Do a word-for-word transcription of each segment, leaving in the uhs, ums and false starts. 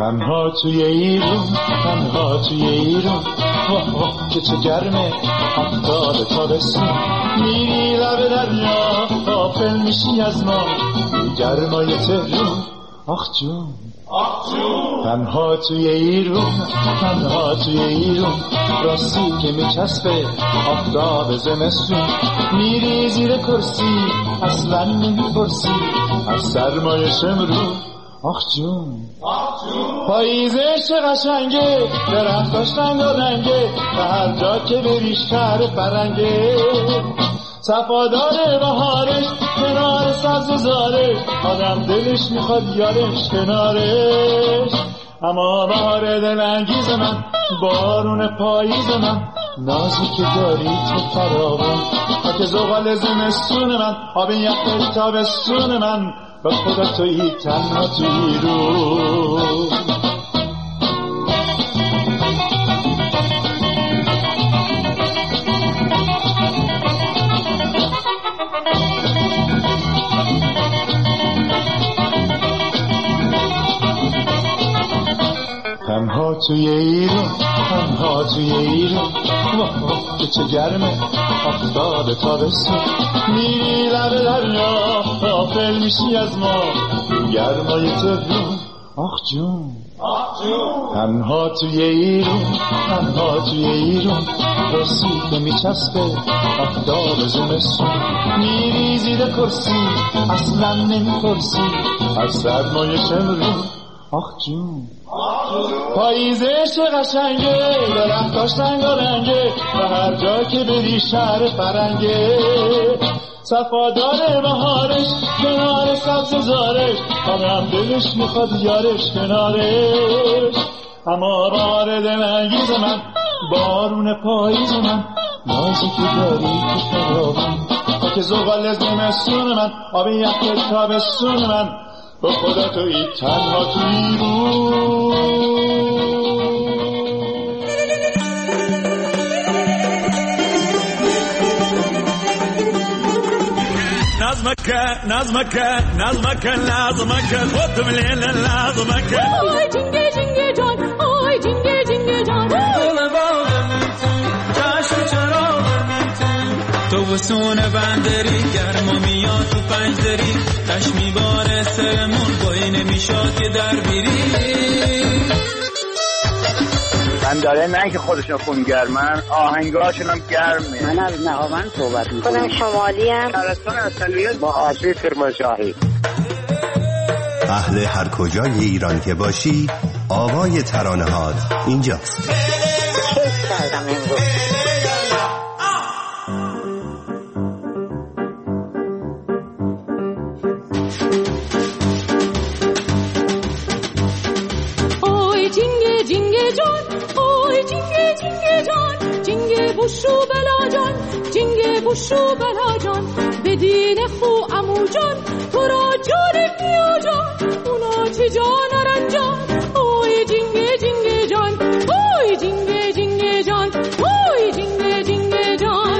تنها توی ایرون، تنها توی ایرون، واه واه که چه گرمه آفتاب تابستون. میری لب دریا غافل میشی از ما، گرمای تهرون. آخ جون آخ جون تنها توی ایرون، تنها توی ایرون، راستی که میچسبه آفتاب زمستون. میری زیر کرسی اصلا نمیپرسی از سرمایه شمرون. آخ جون آخ جون پاییزه چه قشنگه، درختاش رنگارنگه، و هر جا که بری شهر فرنگه. صفادار بهارش کنار سبز زارش، آدم دلش میخواد یارش کنارش. اما بهار دلانگیز من، بارون پاییز من، نازی که داری تو فراوان. خاک زغال زمستون من، آب یخ تابستون من، با خدا تویی تنها توی رو. تنها توی ایرون، تنها توی ایرون، واه واه که چه گرمه آفتاب تابستون. میری لب دریا غافل میشی از ما، گرمای تهرون. آخ جون آخ جون تنها توی ایرون، تنها توی ایرون، راستی که میچسبه آفتاب زمستون. میری زیر کرسی اصلا نمیپرسی از سرمایه شمرون. آخ جون پاییزه چه قشنگه، درختاش رنگارنگه، و هر جا که بری شهر فرنگه. صفادار بهارش کنار سبز زارش، آدم دلش میخواد یارش کنارش. اما بهار دلانگیز من، بارون پاییز من، نازی که داری تو فراوان. خاک زغال زمستون من، آب یخ تابستون من، با خدا تویی تنها توی رو. نظمك نظمك نظمك نظمك خد من الليل نظمك. آی جنگه جنگه جان، آی جنگه جنگه جان، دل باغم چشم چراغم تو وسون بندری، گرما میاد تو پنجدری، تش میباره سرمون بایی نمیشاد که در بیری. بنداره نه که خودشون خونگرمن، آهنگاشون هم گرمه. من از نهاوند صحبت میکنم. خودم شمالی هم شهرستان اصلیت با آبی کرمانشاهی. اهل هر کجای ایران که باشی، آوای ترانه هات اینجاست. کیف کردم امروز. بوشو بلا جان، جنگ بوشو بلا جان، بدین خو امو جان، تو را جان میا جان، اونا چه جان رنجان. اوی جنگ جنگ جان، اوی جنگ جنگ جان، اوی جنگ جنگ جان،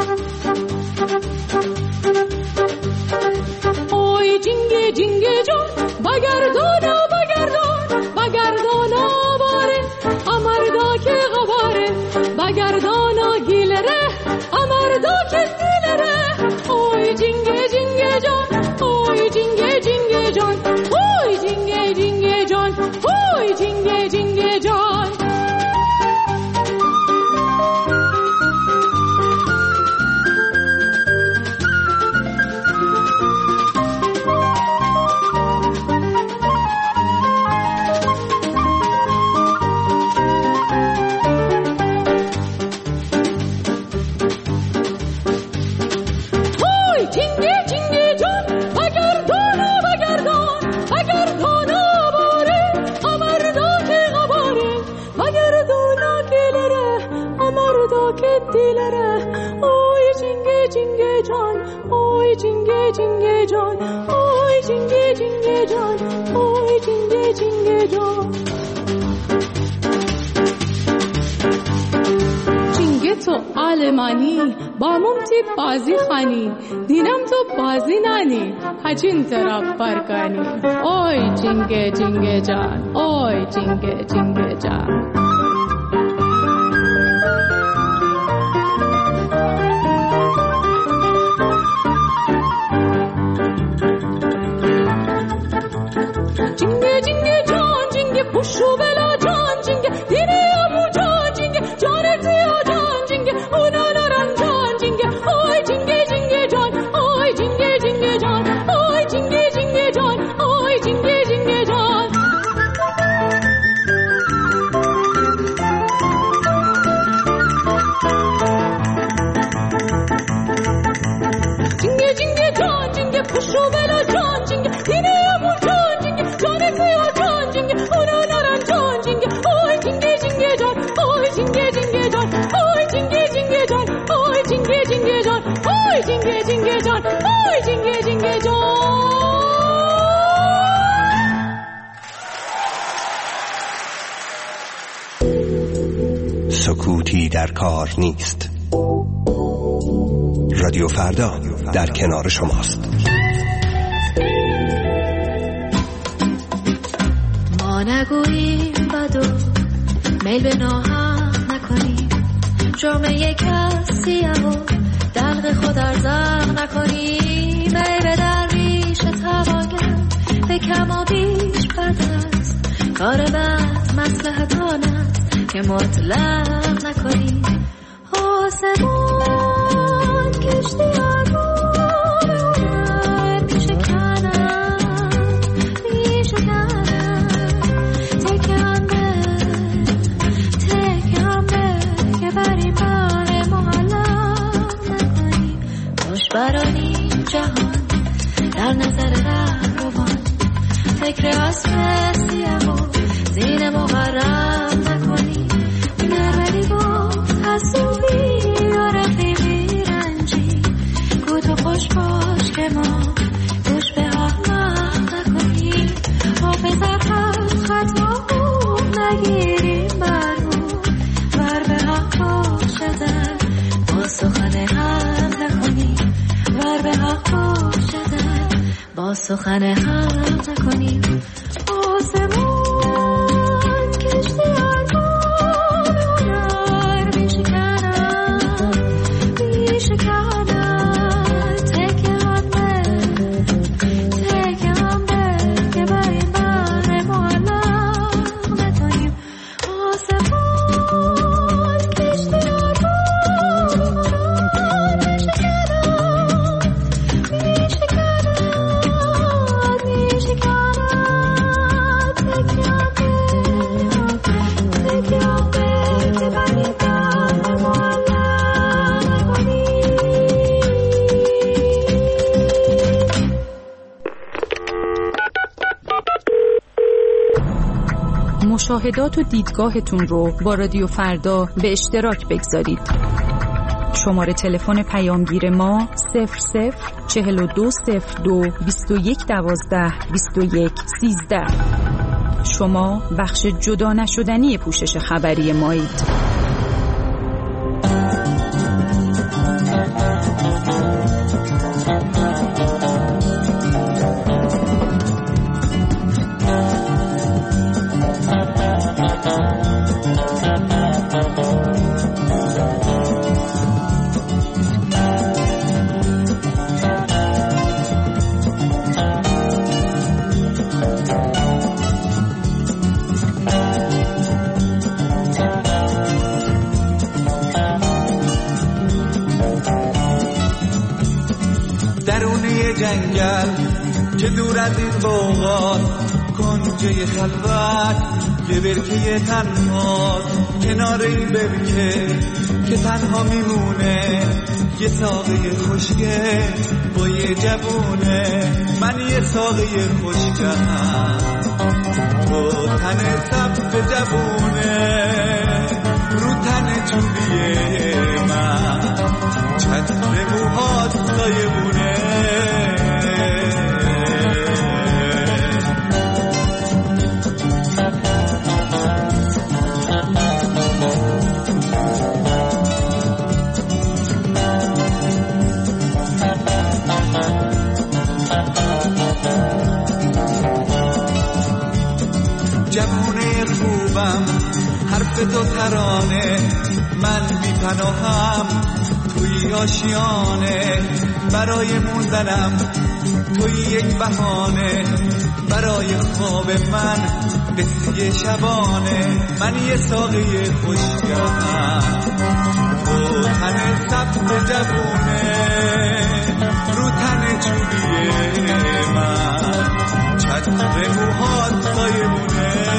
اوی جنگ جنگ جان. بگردانا بگردان بگردانا باره، امردا که غباره، بگردانا گیلره، امردا که دیلره. اوی جنگ جنگ جان، اوی جنگ جنگ جان، اوی جنگ جنگ جان، اوی جنگ جنگ جان. تو آلمانی با ممتی بازی خانی دینم تو بازی نانی هجین طرف برگانی اوی جنگ جنگ جان اوی جنگ جنگ جان جنگ جنگ جان جنگ پوشو بلا جان جنگ دیری امو جان جنگ جان تیو جان جنگ اونا نران جان جنگ اوی جنگ جنگ جان اوی جنگ جنگ جان اوی جنگ جنگ جان اوی جنگ جنگ جان جنگ جنگ جان جنگ پوشو بلا جان جنگ دیری امو جان جنگ جان تیو جان جنگ اونا نران جان جنگ اوی جنگ جنگ جان اوی جنگ جنگ جان اوی جنگ جنگ جان اوی جنگ جنگ جان اوی جنگ جنگ جان اوی جنگ جنگ جان سکوتی در کار نیست. رادیو فردا در کنار شماست. ما نگوییم بدو میل به ناحق نکنیم جرم یک کسیه و دلق خود ارزق نکنیم ای به درویش تواگر به کم و بیش بد است کار بد مصلحت آن است که مطلق نکنیم آسمان کشتی آگون اونر پیش کنم پیش کنم تکم به تکم به که بری بار معلق نکنیم خوشبرانی جهان در نظر رهروان فکر اصل سیه و زین مغرم نکنیم نرولی با حسوبی یا رفیقی رنجی گو تو خوش باش که ما گوش به احمق نکنیم حافظت هست خطا خوب نگیریم برمون ور به حق باشدن با سخن حق نکنیم ور به حق باشدن با سخن حق نکنیم آسمان کشتی آرمان اونر بیشه کنن بیشه کنن تکه هم به تکه هم به که بری بر معلق نکنیم آسمان کشتی آرمان اونر بیشه کنن بیشه کنن بیشه کنن تکه هم به تکه هم به که بری بر معلق نکنیم مشاهدات و دیدگاهتون رو با رادیو فردا به اشتراک بگذارید. شماره تلفن پیامگیر ما صفر صفر چهل و دو صفر دو بیست و یک دوازده بیست و یک سیزده. شما بخش جدا نشدنی پوشش خبری مایید. درونه جنگل که دور از این بوغات کنجه خلوت یه برکه تنها کنار این برکه که تنها میمونه یه ساقه خشکه با یه جوونه من یه ساقه خشکم با تن سبز جوونه رو تن چوبیه من چتر موهات سایبونه به دو ترانه من میپناهم توی آشیانه، برای موندنم توی یک بهانه، برای خواب من قصه شبانه. من یه ساقه خوشگرم تو تن سبز جوونه، رو تن چوبیه من چتر موهات سایمونه.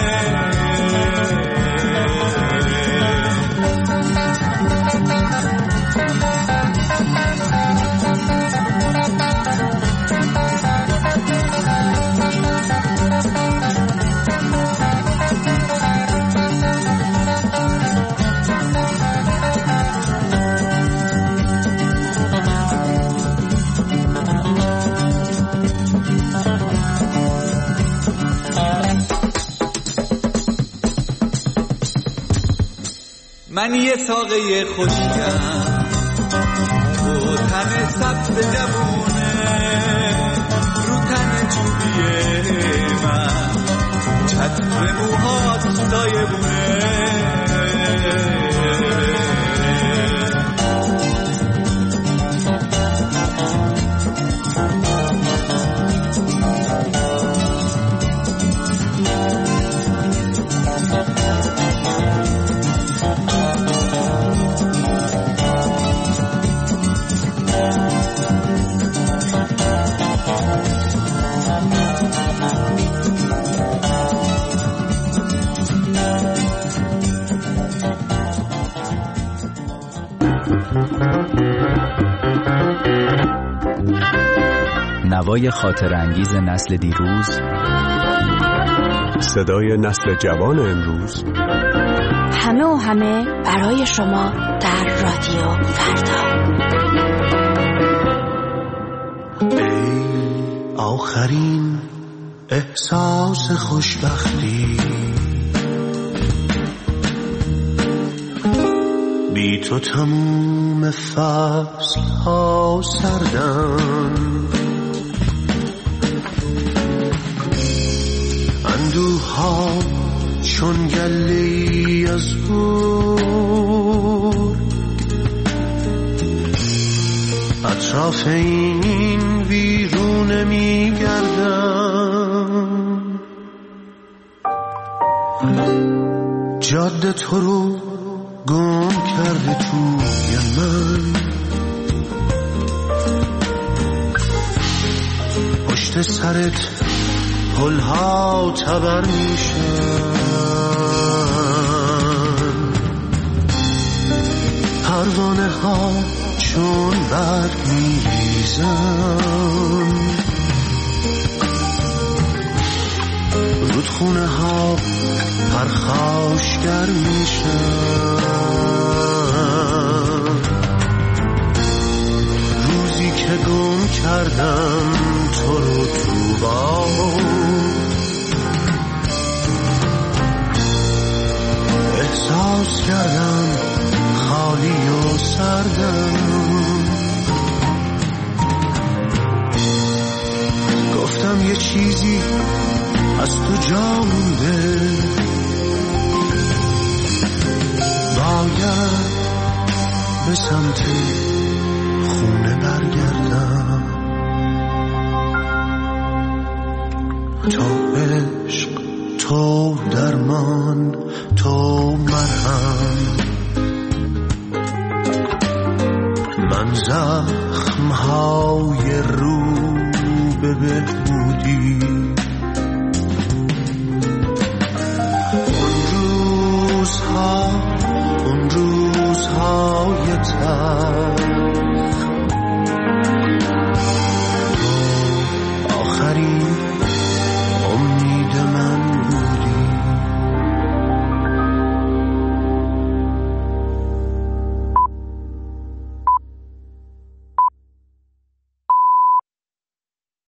من یه ساقه خوشگم تو تن سبز جوونه، رو تن چوبیه من چتر موهات سایبونه. نوای خاطر انگیز نسل دیروز، صدای نسل جوان امروز، همه و همه برای شما در رادیو فردا. ای آخرین احساس خوشبختی، بی تو تموم فصل ها سردن، اندوه ها چون گلی از گور، اطراف این ویرونه می گردم، جاده تو رو گم کرده توی من، پشت سرت پلها تبر میشن، پروانه ها چون برگ میریزن، رودخونه ها پرخاشگر میشن، روزی که گم کردم تو رو تو باد، احساس کردم خالی و سردم، گفتم یه چیزی از تو جا مونده، باید به سمت خونه برگردم، تو عشق، تو درمان، تو مرهم، من زخم های رو به بهبودی،